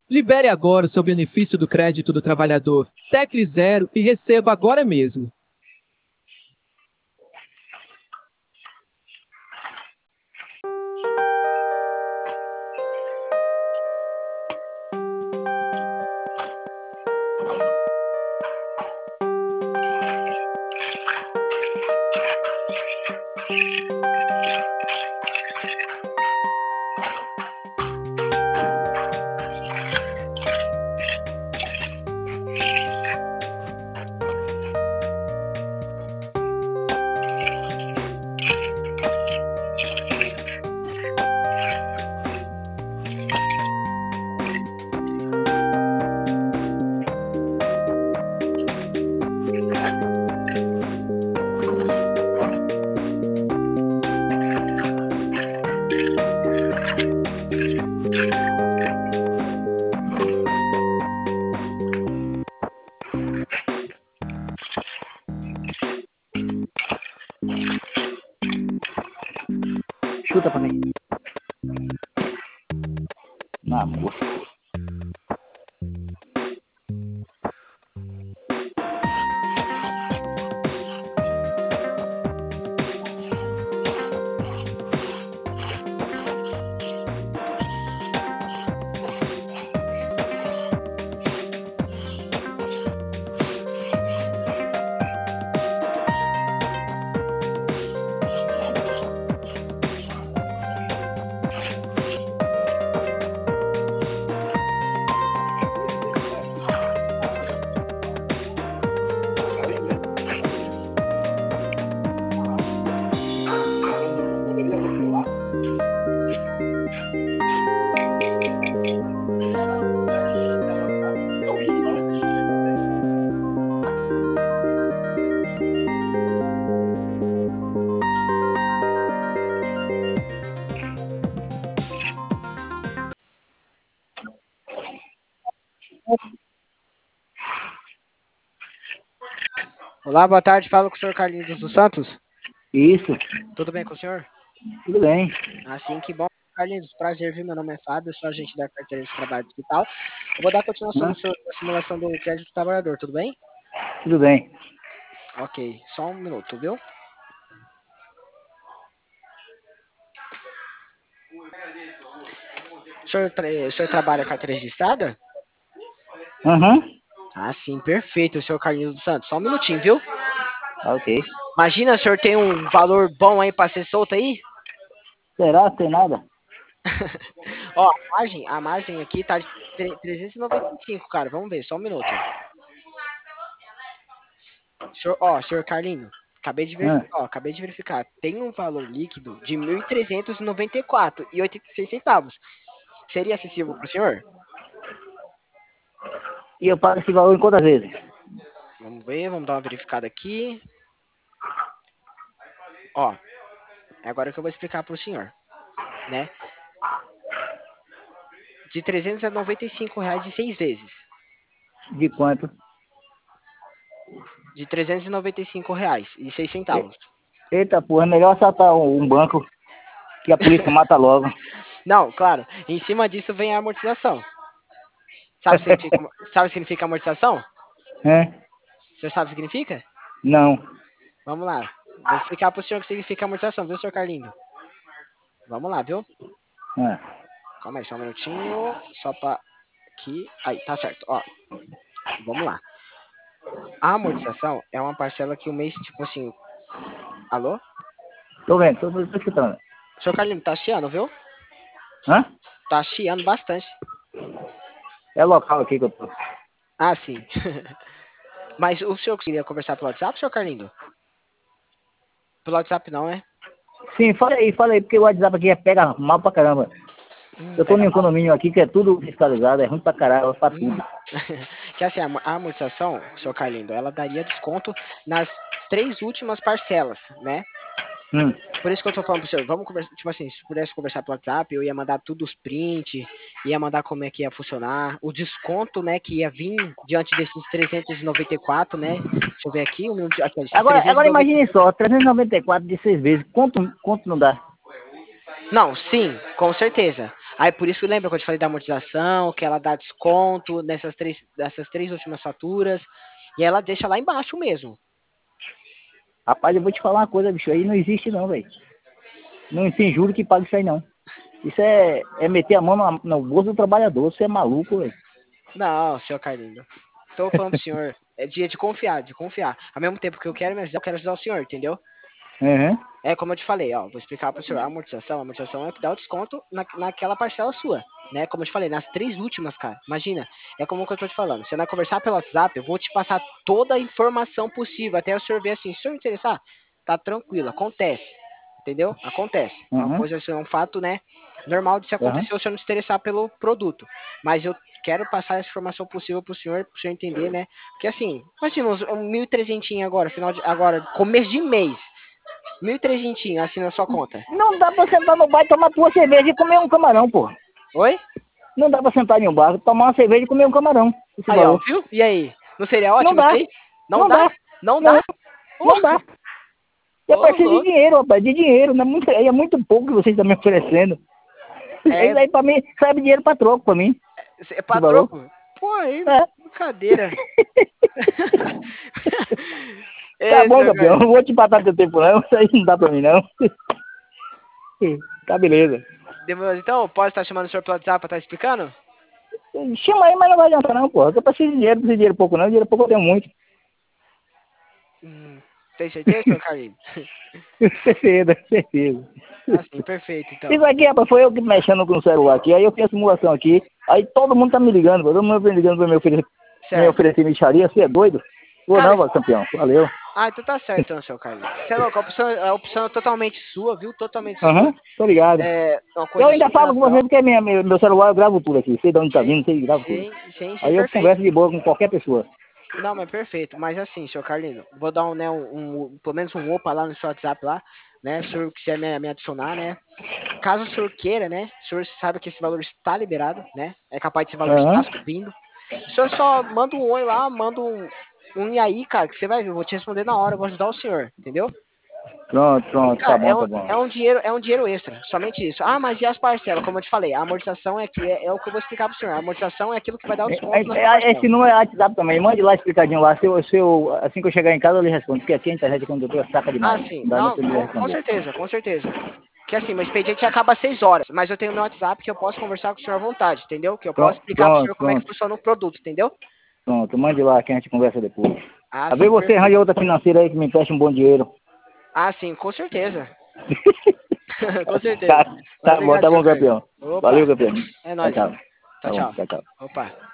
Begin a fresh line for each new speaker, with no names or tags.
Libere agora o seu benefício do crédito do trabalhador. Tecle zero e receba agora mesmo.
Chuta pra mim. Na boa.
Olá, boa tarde. Falo com o senhor Carlinhos dos Santos.
Isso,
Tudo bem com o senhor?
tudo bem.
Assim, que bom. Carlinhos, prazer, viu? Meu nome é Fábio, sou agente da carteira de trabalho digital. Eu vou dar continuação
Hã?
da simulação do crédito do trabalhador, tudo bem?
Tudo bem.
Ok, só um minuto, viu? O senhor trabalha carteira registrada?
Aham.
Ah, sim, perfeito, senhor Carlinhos dos Santos. Só um minutinho, viu?
Ok.
Imagina, o senhor tem um valor bom aí pra ser solto aí?
Será? Tem nada?
Ó, a margem aqui tá de 395, cara. Vamos ver, só um minuto. Senhor Carlinho,
Hã?
acabei de verificar. Tem um valor líquido de 1.394,86 centavos. Seria acessível para o senhor?
E eu pago esse valor em quantas vezes?
Vamos ver, vamos dar uma verificada aqui. Ó, é agora que eu vou explicar para o senhor, né? De R$ 395 de 6 vezes.
De quanto?
De R$ 395,06 centavos.
Eita porra, é melhor assaltar um banco que a polícia mata logo.
Não, claro, em cima disso vem a amortização. Sabe o que significa amortização?
Hã?
O senhor sabe o que significa?
Não.
Vamos lá. Vou explicar para o senhor o que significa amortização, viu, senhor Carlinho? Vamos lá, viu?
Hã?
Calma aí, só um minutinho. Só pra aqui. Aí, tá certo. Ó, vamos lá. A amortização é uma parcela que o mês, tipo assim. Alô?
Tô vendo, tô escutando.
Senhor Carlinho, tá chiando, viu?
Hã?
Tá chiando bastante.
É local aqui que eu tô.
Ah, sim. Mas o senhor queria conversar pelo WhatsApp, senhor Carlinho? Pelo WhatsApp não, né?
Sim, fala aí, porque o WhatsApp aqui pega mal pra caramba. Eu tô
Pega
num
mal.
condomínio aqui que é tudo fiscalizado, é ruim pra caralho, pra
Hum.
tudo.
Que assim, a amortização, senhor Carlindo, ela daria desconto nas 3 últimas parcelas, né?
Hum.
Por isso que eu tô falando pro senhor, vamos conversar, tipo assim, se pudesse conversar pelo WhatsApp, eu ia mandar tudo os print, ia mandar como é que ia funcionar, o desconto, né, que ia vir diante desses 394, né? Deixa eu ver aqui, aqui, ó, esses
Agora
390.
imagine só, 394 de 6 vezes, quanto não dá?
Não, sim, com certeza. Aí por isso que lembra que eu te falei da amortização, que ela dá desconto dessas três últimas faturas, e ela deixa lá embaixo mesmo.
Rapaz, eu vou te falar uma coisa, bicho, aí não existe não, velho. Não tem juro que pague isso aí não. Isso é meter a mão no bolso do trabalhador, você é maluco, velho.
Não, senhor Carlinho. Tô falando pro senhor, é dia de confiar, de confiar. Ao mesmo tempo que eu quero me ajudar, eu quero ajudar o senhor, entendeu?
Uhum.
É como eu te falei, ó, vou explicar pro senhor, a amortização é que dá o desconto naquela parcela sua, né? Como eu te falei, nas três últimas, cara, imagina, é como que eu tô te falando, você vai conversar pelo WhatsApp, eu vou te passar toda a informação possível, até o senhor ver assim, se o senhor interessar, tá tranquilo, acontece, entendeu? Acontece, é uma
Uhum.
coisa, assim, é um fato, né, normal de se
Uhum.
acontecer o senhor não se interessar pelo produto, mas eu quero passar essa informação possível pro senhor entender, né, porque assim, imagina, uns 1.300 agora, agora, começo de mês, 1.300 assim na sua conta.
Não dá pra sentar no bar e tomar tua cerveja e comer um camarão, pô.
Oi?
Não dá pra sentar em um bar, tomar uma cerveja e comer um camarão. Esse
Aí, ó,
valor.
viu? E aí? Não seria
Não
ótimo isso
dá,
aí? Não
não
dá?
dá,
Não dá?
não,
Ô,
não dá. Eu
ô,
preciso de
louco.
dinheiro, rapaz, de dinheiro. Não é muito, é muito pouco que vocês estão me oferecendo.
É,
Isso aí pra mim serve dinheiro pra troco pra mim,
é
esse
pra
valor.
troco? Pô, aí,
É.
brincadeira.
Tá
Ei,
bom,
seu
campeão.
Carlinhos.
Não vou te empatar teu tempo, não. Isso aí não dá pra mim, não. Tá beleza.
Então, posso estar chamando o senhor pelo WhatsApp pra estar explicando?
Chama aí, mas não vai adiantar, não, porra. Eu preciso de dinheiro, não preciso de dinheiro pouco, não. Dinheiro pouco eu tenho muito.
Tem certeza, senhor Carlinhos?
Certeza, certeza.
Ah, sim, perfeito, então.
Isso aqui, rapaz, foi eu que mexendo com o celular aqui. Aí eu fiz a simulação aqui. Aí todo mundo tá me ligando, todo mundo me ligando pra me
Certo.
oferecer mixaria. Você é doido? Vou
Cara,
não, campeão. Valeu.
então tá certo, então, seu Carlinhos. Você é louco, a opção é totalmente sua, viu? Totalmente sua.
Aham, tô ligado.
É uma
Eu
coisa de
ainda falo com você
superação.
porque meu celular eu gravo tudo aqui. Sei de onde tá
Sim,
vindo, sei que gravo tudo.
sim, sim, sim,
Aí eu
perfeito.
converso de boa com qualquer pessoa.
Não, mas perfeito. Mas assim, senhor Carlino, vou dar né, pelo menos um opa lá no seu WhatsApp lá, né? Se o senhor quiser me adicionar, né? Caso o senhor queira, né? O senhor sabe que esse valor está liberado, né? É capaz desse valor estar
Aham.
subindo. O senhor só manda um oi lá, manda um e aí, cara, que você vai ver. Eu vou te responder na hora, eu vou ajudar o senhor, entendeu?
Pronto,
E,
pronto. Tá
cara,
bom, tá bom.
é um dinheiro extra, somente isso. Ah, mas e as parcelas? Como eu te falei, a amortização é o que eu vou explicar pro senhor. A amortização é aquilo que vai dar o desconto na sua
Esse
parcela.
número é WhatsApp também. Mande lá explicadinho lá. Assim que eu chegar em casa eu lhe respondo. Porque aqui a internet quando eu tô saca
Ah,
demais.
sim.
Não dá nem
Não,
pra eu lhe
com
responder.
certeza, com certeza. Que assim, meu expediente acaba às 6 horas, mas eu tenho meu WhatsApp que eu posso conversar com o senhor à vontade, entendeu? Que eu posso
Pronto,
explicar pro
pronto,
senhor como é que
pronto.
funciona o produto, entendeu?
Pronto. Mande lá que a gente conversa depois.
Ah,
Às vezes
sim,
você arranja
perfeito.
outra financeira aí que me empreste um bom dinheiro.
Ah, sim, com certeza. Com certeza. Mas
Tá
obrigado,
bom,
senhor Carlos.
campeão. Valeu,
Opa,
campeão.
é
Tchau,
nóis,
tchau.
então.
Tá
Tchau,
bom,
tchau.
tchau, tchau.
Opa.